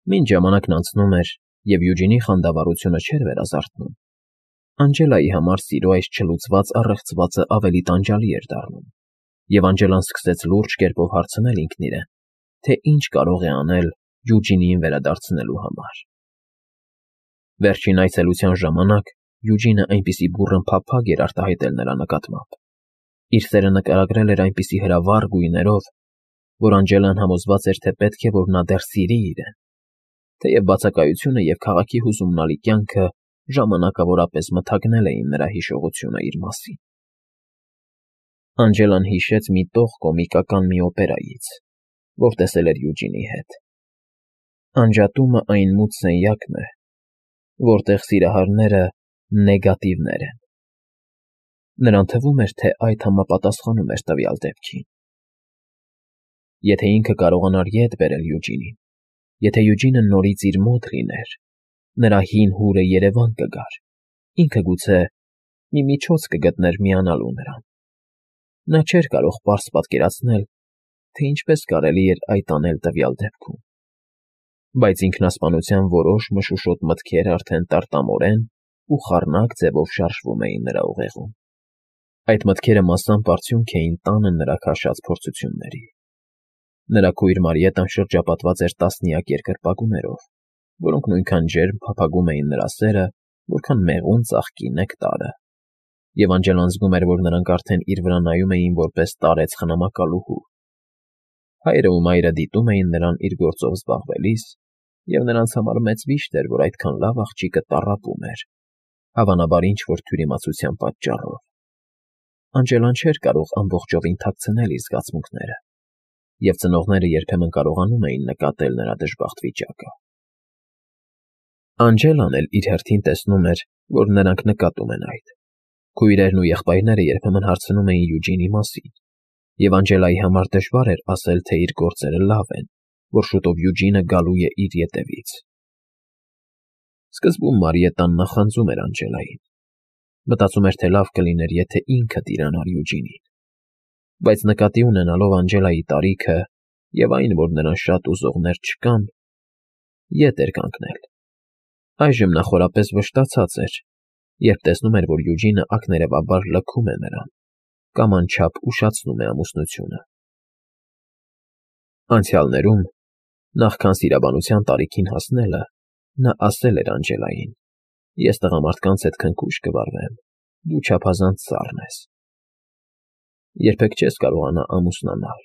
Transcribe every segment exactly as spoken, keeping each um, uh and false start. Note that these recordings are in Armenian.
Մինչ ժամանակն անցնում էր, և Յուջինի խանդավառությունը չէր վերազարթնում, Անջելայի համար սիրո այս չլուծված առեղծվածը ավելի տանջալի էր դառնում, և Անջելան սկսեց լուրջ կերպով հարցնել ինքն իրեն, թե ինչ կարող է անել Յուջինիին վերադարձնելու համար։ Վերջին այցելության ժամանակ Յուջինը այնպիսի բուռն փափագ էր արտահայտել նրա նկատմամբ, իր սերը նկարագրել էր այնպիսի հրավառ գույներով, որ Անջելան համոզված էր, թե պետք է, որ նա դեռ սիրի իրեն, թեև բացակայությունը և քաղաքի հուզումնալի կյանքը ժամանակավորապես մթագնել էին նրա հիշողությունը իր մասին։ Անջելան հիշեց մի տող կոմիկական մի օպերայից, որ տեսել էր Յուջինի հետ։ Անջատումը այն մութ սենյակն է, որտեղ սիրահարները նեգատիվներ են։ Նրան թվում էր, թե այդ համապատասխանում էր տվյալ դեպքին։ Եթե ինքը կարողանար ետ բերել Յուջինին, եթե Յուջինը նորից իր մոտ լիներ, նրա հին հուրը երևան կգար, ինքը գուցե մի միջոց կգտներ միանալու նրան։ Նա չէր կարող պարզ պատկերացնել, թե ինչպես կարելի էր այդ անել տվյալ դեպքում, բայց ինքնասպանության որոշ մշուշոտ մտքեր արդեն տարտամորեն ու խառնակ ձևով շարժվում էին նրա ուղեղում։ Այդ մտքերը մասամբ արդյունք էին տանը նրա քաշած փորձությունների։ Նրա քույր Մարիետան շրջապատված էր տասնյակ երկրպագուներով, որոնք նույնքան ջերմ փափագում էին նրա սերը, որքան մեղուն ծաղկի նեկտարը, և Անջելան զգում էր, որ նրանք արդեն իր վրա նայում էին որպես տարեց խնամակալուհու։ Հայրը ու մայրը դիտում էին նրան իր գործով զբաղվելիս, և նրանց համար մեծ վիշտ էր, որ այդքան լավ աղջիկը տառապում էր, հավանաբար ինչ-որ թյուրիմացության պատճառով։ Անջելան չէր կարող ամբողջովին թաքցնել իր զգացմունքները, և ծնողները երբեմն կարողանում էին նկատել նրա դժբախտ վիճակը։ Անջելան էլ իր հերթին տեսնում էր, որ նրանք նկատում են այդ։ Քույրերն ու եղբայրները երբեմն հարցնում էին Յուջինի մասին, և Անջելայի համար դժվար էր ասել, թե իր գործերը լավ են, որ շուտով Յուջինը գալու է իր ետևից։ Սկզբում Մարիետան նախանձում էր Անջելային, մտածում էր, թե լավ կլիներ, եթե ինքը տիրանար Յուջինին, բայց նկատի ունենալով Անջելայի տարիքը և այն, որ նրան շատ ուզողներ չկան, ետ էր կանգնել։ Այժմ նա խորապես վշտացած էր, երբ տեսնում էր, որ Յուջինը ակներևաբար լքում է նրան կամ անչափ ուշացնում է ամուսնությունը։ Անցյալներում, նախքան սիրաբանության տարիքին հասնելը, նա ասել էր Անջելային. «Ես տղամարդկանց հետ քնքուշ կվարվեմ, դու չափազանց սառն ես։ Երբեք չես կարողանա ամուսնանալ»։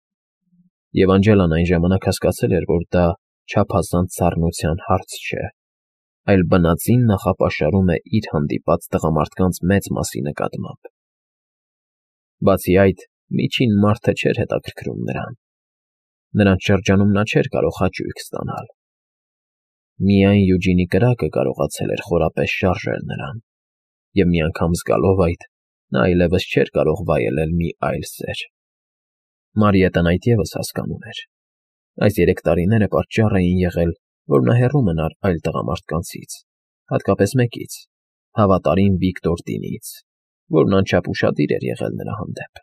Եվ Անջելան այն ժամանակ հասկացել էր, որ դա չափազանց սառնության հարց չէ, այլ բնածին նախապաշարում է իր հանդիպած տղամարդկանց մեծ մասի նկատմամբ։ Բացի այդ, միջին մարդը չէր հետաքրքրում նրան։ Նրանց շրջանում նա չէր կարող հաճույք ստանալ։ Միայն Յուջինի կրակը կարողացել էր խորապես շարժել նրան, և մի անգամ զգալով այդ, նա այլևս չէր կարող վայելել մի այլ սեր։ Մարիետան այդ ևս հասկանում էր։ Այս երեք տարիները պատճառ էին եղել, որ նա հեռու մնար այլ տղամարդկանցից, հատկապես մեկից, հավատարիմ Վիկտոր Դինից, որն անչափ ուշադիր էր եղել նրա հանդեպ։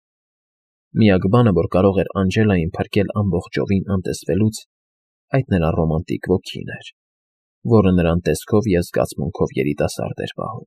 Միակ բանը, որ կարող էր Անջելային փրկել ամբողջովին անտեսվելուց, այդ նրա ռոմանտիկ ոգին էր, որը նրան տեսքով և զգացմունքով երիտասարդ էր պահում։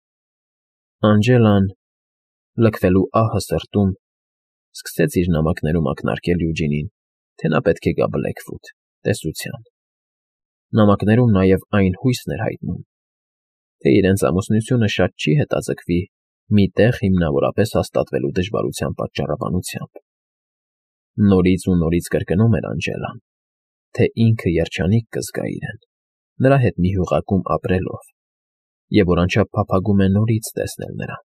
Անջելան, լքվելու ահը սրտում, սկսեց իր նամակներում ակնարկել Յուջինին, թե նա պետք է գա Բլեքվուդ, տեսության։ Նամակներում նաև այն հույսն էր հայտնում, թե իրենց ամուսնությունը շատ չի հետաձգվի մի տեղ հիմնավորապես հաստատվելու դժվարության պատճառաբանությամբ։ Նորից ու նորից կրկնում էր Անջելան, թե ինքը երջանիկ կզգա իրեն, նրա հետ մի հյուղակում ապրելով, և որ անչափ փափագում է նորից տեսնել նրան։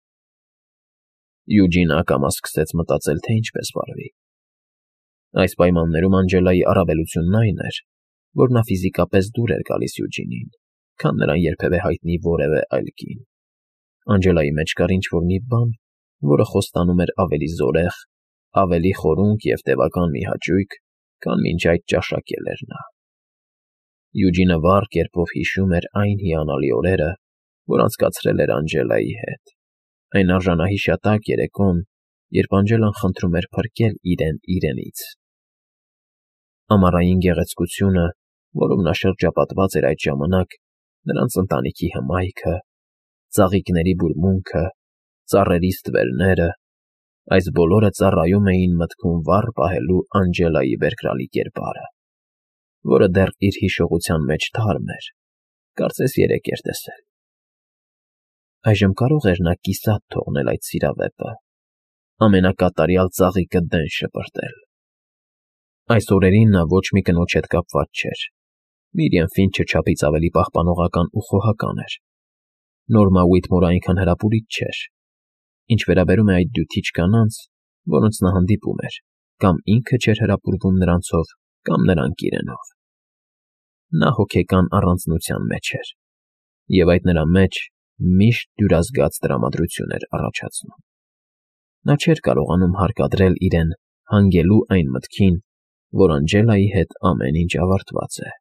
Յուջինը ակամա սկսեց մտածել, թե ինչպես վարվի։ Այս պայմաններում Անջելայի առավելությունն այն էր, որ նա ֆիզիկապես դուր էր գալիս Յուջինին, քան նրան երբևէ հայտնի որևէ այլ կին։ Անջելայի մեջ կար ինչ֊որ մի բան, որը խոստանում էր ավելի զորեղ, ավելի խորունկ և տևական մի հաճույք, քան մինչ այդ ճաշակել էր նա։ Յուջինը վառ կերպով հիշում էր այն հիանալի օրերը, որ անցկացրել էր Անջելայի հետ, այն արժանահիշատակ երեկոն, երբ Անջելան խնդրում էր փրկել իրեն իրենից։ Ամառային գեղեցկությունը որով նա շրջապատված էր այդ ժամանակ, նրանց ընտանիքի հմայքը, ծաղիկների բուրմունքը, ծառերի ստվերները, այս բոլորը ծառայում էին մտքում վառ պահելու Անջելայի բերկրալի կերպարը, որը դեռ իր հիշողության մեջ թարմ էր, կարծես երեկ էր տեսել։ Այժմ կարող էր նա կիսատ թողնել այդ սիրավեպը, ամենակատարյալ ծաղիկը դեն շպրտել։ Այս օրերին նա ոչ մի կնոջ հետ կապված չէր, Միրիամ Ֆինչը չափից ավելի պահպանողական ու խոհական էր, Նորմա Ուիթմորը այնքան հրապուրիչ չէր, ինչ վերաբերում է այդ դյութիչ կանանց, որոնց նա հանդիպում էր, կամ ինքը չէր հրապուրվում նրանցով, կամ նրանք իրենով։ Նա հոգեկան առանձնության մեջ էր, և այդ նրա մեջ միշտ դյուրազգաց տրամադրություն էր առաջացնում։ Նա չէր կարողանում հարկադրել իրեն հանգելու այն մտքին, որ Անջելայի հետ ամեն ինչ ավարտված է։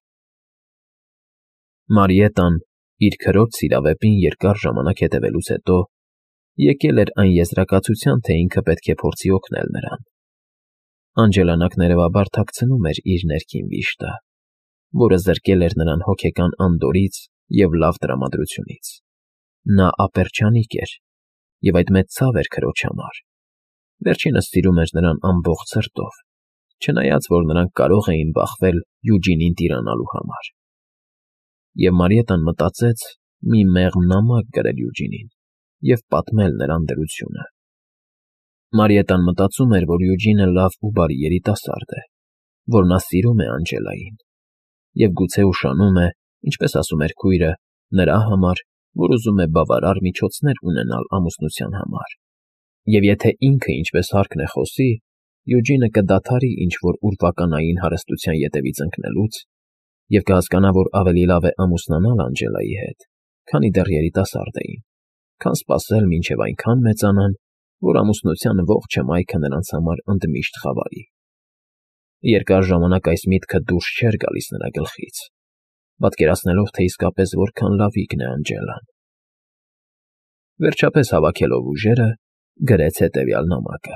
Մարիետան, իր քրոջ սիրավեպին երկար ժամանակ հետևելուց հետո, եկել էր այն եզրակացության, թե ինքը պետք է փորձի օգնել նրան։ Անջելան ակներևաբար թաքցնում էր իր ներքին վիշտը, որը զրկել էր նրան հոգեկան անդորրից և լավ տրամադրությունից։ Նա ապերչանիկ էր, և այդ մեծ ցավ էր քրոջ համար։ Վերջինս սիրում էր նրան ամբողջ սրտով, չնայած որ նրանք կարող էին բախվել Յուջինին տիրանալու համար։ Եվ Մարիետան մտածեց մի մեղմ նամակ գրել Յուջինին և պատմել նրան դրությունը։ Մարիետան մտածում էր, որ Յուջինը լավ ու բարի երիտասարդ է, որ նա սիրում է Անջելային, և գուցե ուշանում է, ինչպես ասում էր քույրը, նրա համար, որ ուզում է բավարար միջոցներ ունենալ ամուսնության համար։ Եվ եթե ինքը ինչպես հարկն է խոսի, Յուջինը կդադարի ինչ-որ ուրվականային հարստության ետևից ընկնելուց և կհասկանա, որ ավելի լավ է ամուսնանալ Անջելայի հետ, քանի դեռ երիտասարդ էին, քան սպասել, մինչև այնքան մեծանան, որ ամուսնության ողջ հմայքը նրանց համար ընդմիշտ խավարի։ Երկար ժամանակ այս միտքը դուրս չէր գալիս նրա գլխից, պատկերացնելով, թե իսկապես որքան լավիկն է Անջելան։ Վերջապես հավաքելով ուժերը, գրեց հետևյալ նամակը.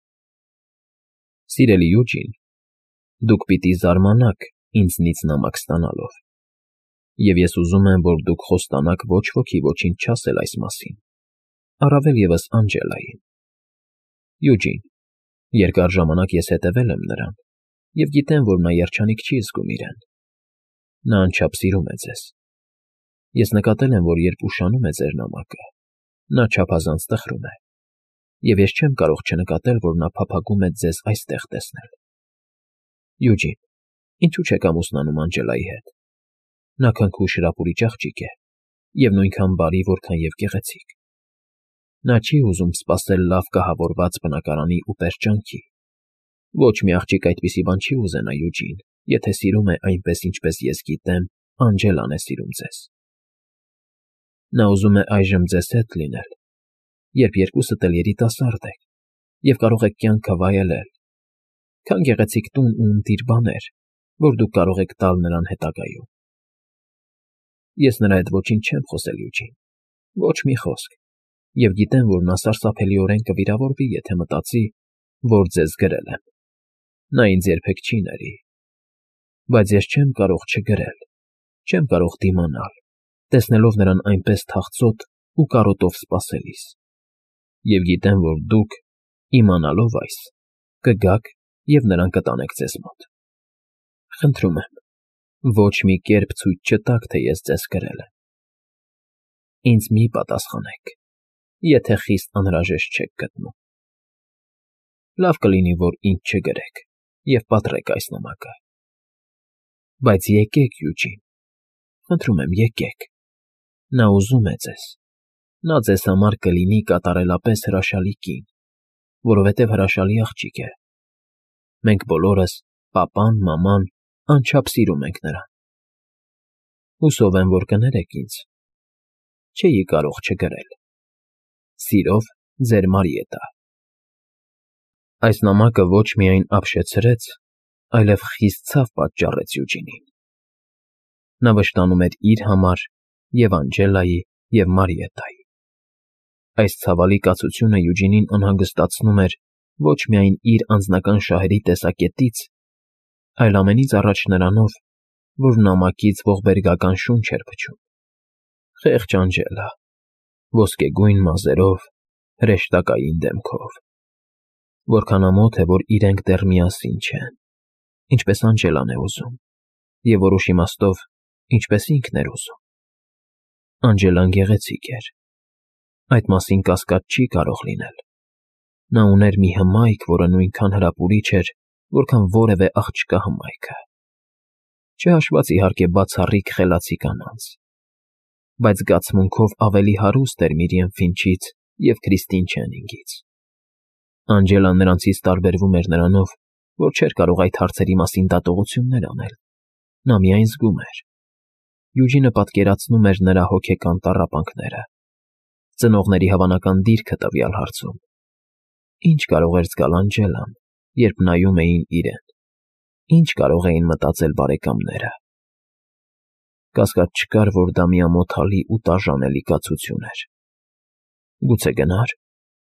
Սիրելի Յուջին, դուք պիտի զարմանաք ինձնից նամակ ստանալով, և ես ուզում եմ, որ դուք խոստանաք ոչ ոքի ոչինչ չասել այս մասին, առավել ևս Անջելային։ Յուջին, երկար ժամանակ ես հետևել եմ նրան և գիտեմ, որ նա երջանիկ չի զգում իրեն։ Նա անչափ սիրում է ձեզ։ Ես նկատել եմ, որ երբ ուշանում է ձեր նամակը, նա չափազանց տխրում է, և ես չեմ կարող չնկատել, որ նա փափագում է ձեզ այստեղ տեսնել։ Յուջին, ինչու չեք ամուսնանում Անջելայի հետ։ Նա քնքուշ հրապուրիչ աղջիկ է և նույնքան բարի, որքան և գեղեցիկ։ Նա չի ուզում սպասել լավ կահավորված բնակարանի ու պերճանքի։ Ոչ մի աղջիկ այդպիսի բան չի ուզենա, Յուջին, եթե սիրում է այնպես, ինչպես ես գիտեմ, Անջելան է սիրում ձեզ։ Նա ուզում է այժմ ձեզ հետ լինել, երբ երկուսդ էլ երիտասարդ եք և կարող եք կյանքը վայելել։ Քան գեղեցիկ տուն ու ընտիր բաներ, որ դուք կարող եք տալ նրան հետագայում։ Ես նրա հետ ոչինչ չեմ խոսել, Յուջին, ոչ մի խոսք, և գիտեմ, որ նա սարսափելիորեն կվիրավորվի, եթե մտածի, որ ձեզ գրել եմ։ Նա ինձ երբեք չի ների։ Բայց ես չեմ կարող չգրել, չեմ կարող դիմանալ, տեսնելով նրան այնպես թախծոտ ու կարոտով սպասելիս։ Եվ գիտեմ, որ դուք, իմանալով այս, կգաք և նրան կտանեք ձեզ մոտ։ Խնդրում եմ, ոչ մի կերպ ցույց չտաք, թե ես ձեզ գրել եմ։ Ինձ մի պատասխանեք, եթե խիստ անհրաժեշտ չեք գտնում։ Լավ կլինի, որ ինձ չգրեք և պատռեք այս նամակը։ Բայց եկեք, Յուջին, խնդրում եմ, եկեք։ Նա ուզում է ձեզ։ Նա ձեզ համար կլինի կատարելապես հրաշալի կին, որովհետև հրաշալի աղջիկ է։ Մենք բոլորս, պապան, մաման, անչափ սիրում ենք նրան։ Հուսով եմ, որ կներեք ինձ։ Չէի կարող չգրել։ Սիրով, ձեր Մարիետտա։ Այս նամակը ոչ միայն ապշեցրեց, այլև խիստ ցավ պատճառեց Յուջինին։ Նա վշտանում էր իր համար և Անջելայի և Մարիետտայի։ Այս ցավալի կացությունը Յուջինին անհանգստացնում էր ոչ միայն իր անձնական շահերի տեսակետից, այլ ամենից առաջ նրանով, որ նամակից ողբերգական շունչ էր փչում։ Խեղճ Անջելա, ոսկեգույն մազերով, հրեշտակային դեմքով։ Որքան ամոթ է, որ իրենք դեռ միասին չեն, ինչպես Անջելան է ուզում, և որոշ իմաստով, ինչպես ինքն էր ուզում։ Անջելան գեղեցիկ էր։ Այդ մասին կասկած չի կարող լինել։ Նա ուներ մի հմայք, որը նույնքան հրապուրիչ էր, որքան որևէ աղջկա հմայքը, չհաշված իհարկե բացառիկ խելացի կանանց, բայց զգացմունքով ավելի հարուստ էր Միրիամ Ֆինչից և Քրիստին Չենինգից։ Անջելան նրանցից տարբերվում էր նրանով, որ չէր կարող այդ հարցերի մասին դատողություններ անել, նա միայն զգում էր։ Յուջինը պատկերացնում էր նրա հոգեկան տառապանքները, ծնողների հավանական դիրքը տվյալ հարցում։ Ինչ կարող էր զգալ Անջելան, երբ նայում էին իրեն, ինչ կարող էին մտածել բարեկամները։ Կասկած չկար, որ դա մի ամոթալի ու տաժանելի կացություն էր։ Գուցե գնա՞ր։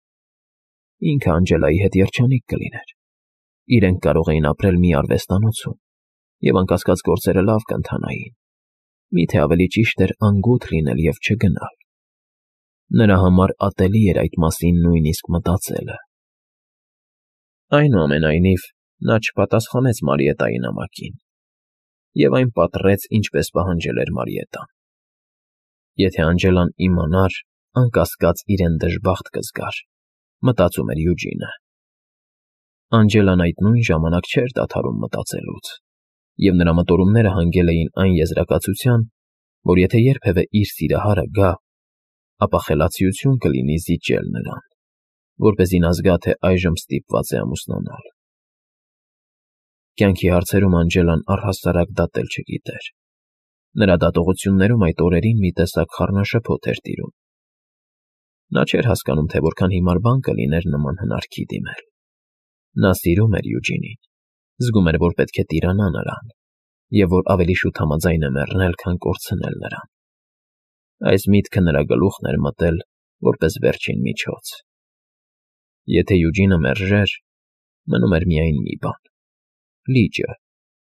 Ինքը Անջելայի հետ երջանիկ կլիներ։ Իրենք կարող էին ապրել մի արվեստանոցում, և անկասկած գործերը լավ կընթանային։ Միթե ավելի ճիշտ էր անգութ լինել և չգնալ։ Նրա համար ատելի էր այդ մասին նույնիսկ մտածելը։ Այնուամենայնիվ, նա չպատասխանեց Մարիետայի նամակին, և այն պատռեց, ինչպես պահանջել էր Մարիետան։ Եթե Անջելան իմանար, անկասկած իրեն դժբախտ կզգար, մտածում էր Յուջինը։ Անջելան այդ նույն ժամանակ չէր դադարում մտածելուց, և նրա մտորումները հանգել էին այն եզրակացության, որ եթե երբևէ իր սիրահարը գա, ապա խելացիություն կլինի զիջել նրան, որպեսզի նա զգա, թե այժմ ստիպված է ամուսնանալ։ Կյանքի հարցերում Անջելան առհասարակ դատել չգիտեր։ Նրա դատողություններում այդ օրերին մի տեսակ խառնաշփոթ էր տիրում։ Նա չէր հասկանում, թե որքան հիմար բան կլիներ նման հնարքի դիմել։ Նա սիրում էր Յուջինին, զգում էր, որ պետք է տիրանա նրան, և որ ավելի շուտ համաձայն է մեռնել, քան կորցնել նրան։ Այս միտքը նրա գլուխն էր մտել որպես վերջին միջոց։ Եթե Յուջինը մերժեր, մնում էր միայն մի բան՝ լիճը։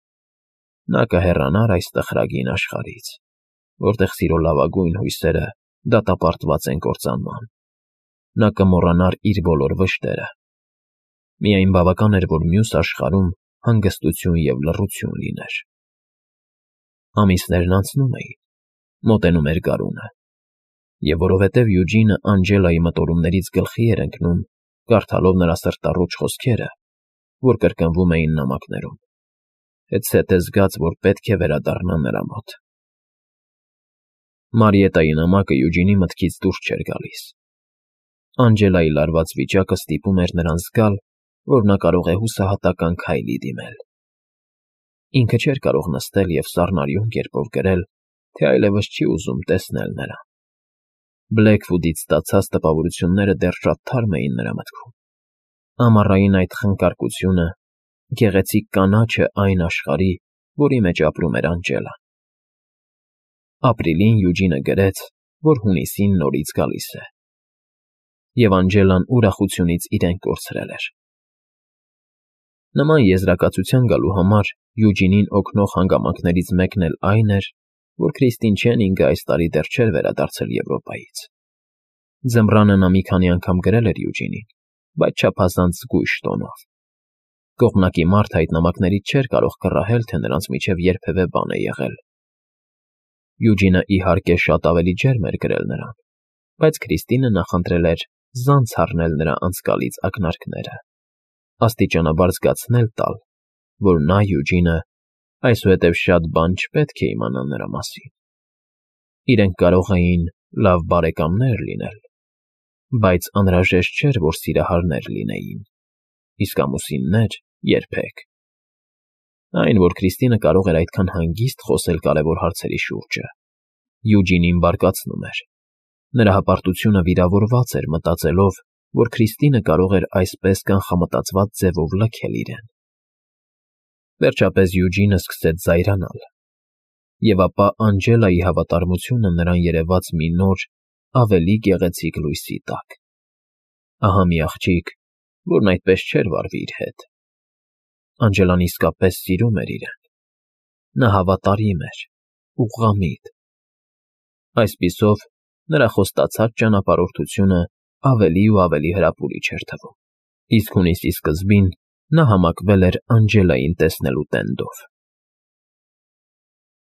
Նա կհեռանար այս տխրագին աշխարհից, որտեղ սիրո լավագույն հույսերը դատապարտված են կործանման։ Նա կմոռանար իր բոլոր վշտերը։ Միայն բավական էր, որ մյուս աշխարհում հանգստություն և լռություն լիներ։ Ամիսներն անցնում էին, մոտենում էր գարունը, և որովհետև Յուջինը Անջելայի մտորումներից գլխի էր ընկնում, կարդալով նրա սրտառուչ խոսքերը, որ կրկնվում էին նամակներում, հետզհետե զգաց, որ պետք է վերադառնա նրա մոտ։ Մարիետայի նամակը Յուջինի մտքից դուրս չէր գալիս։ Անջելայի լարված վիճակը ստիպում էր նրան զգալ, որ նա կարող է հուսահատական քայլի դիմել։ Ինքը չէր կարող նստել և սառնարյուն կերպով գրել, թե այլևս չի ուզում տեսնել նրան։ Բլեքվուդից ստացած տպավորությունները դեռ շատ թարմ էին նրա մտքում։ Ամառային այդ խնկարկությունը, գեղեցիկ կանաչը այն աշխարհի, որի մեջ ապրում էր Անջելան։ Ապրիլին Յուջինը գրեց, որ հունիսին նորից գալիս է։ Եվ Անջելան ուրախությունից իրեն կորցրել էր։ Նման եզրակացության գալու համար Յուջինին օգնող հանգամանքներից մեկն էլ այն էր, որ Քրիստին Չենինգը այս տարի դեռ չէր վերադարձել Եվրոպայից։ Ձմռանը նա մի քանի անգամ գրել էր Յուջինին, բայց չափազանց զգույշ տոնով։ Կողմնակի մարդը այդ նամակներից չէր կարող կռահել, թե նրանց միջև երբևէ բան է եղել։ Յուջինը, իհարկե, շատ ավելի ջերմ էր գրել նրան, բայց Քրիստինը նախընտրել էր զանց առնել նրա անցկալից ակնարկները, աստիճանաբար զգացնել տալ, որ նա, Յուջինը, այսուհետև շատ բան չպետք է իմանա նրա մասին։ Իրենք կարող էին լավ բարեկամներ լինել, բայց անհրաժեշտ չէր, որ սիրահարներ լինեին, իսկ ամուսիններ՝ երբեք։ Այն, որ Քրիստինը կարող էր այդքան հանգիստ խոսել կարևոր հարցերի շուրջը, Յուջինին բարկացնում էր։ Նրա հպարտությունը վիրավորված էր մտածելով, որ Քրիստինը կարող էր այսպես կանխամտածված ձևով լքել իրեն։ Վերջապես Յուջինը սկսեց զայրանալ, և ապա Անջելայի հավատարմությունը նրան երևաց մի նոր, ավելի գեղեցիկ լույսի տակ։ Ահա մի աղջիկ, որն այդպես չէր վարվի իր հետ։ Անջելան իսկապես սիրում էր իրեն։ նա հավատարիմ էր, ուղղամիտ։ Այսպիսով, նրա խոստացած ճանապարհորդությունը ավելի ու ավելի հրապուրիչ էր թվում, իսկ հունիսի սկզբին նա համակվել էր Անջելային տեսնելու տենդով։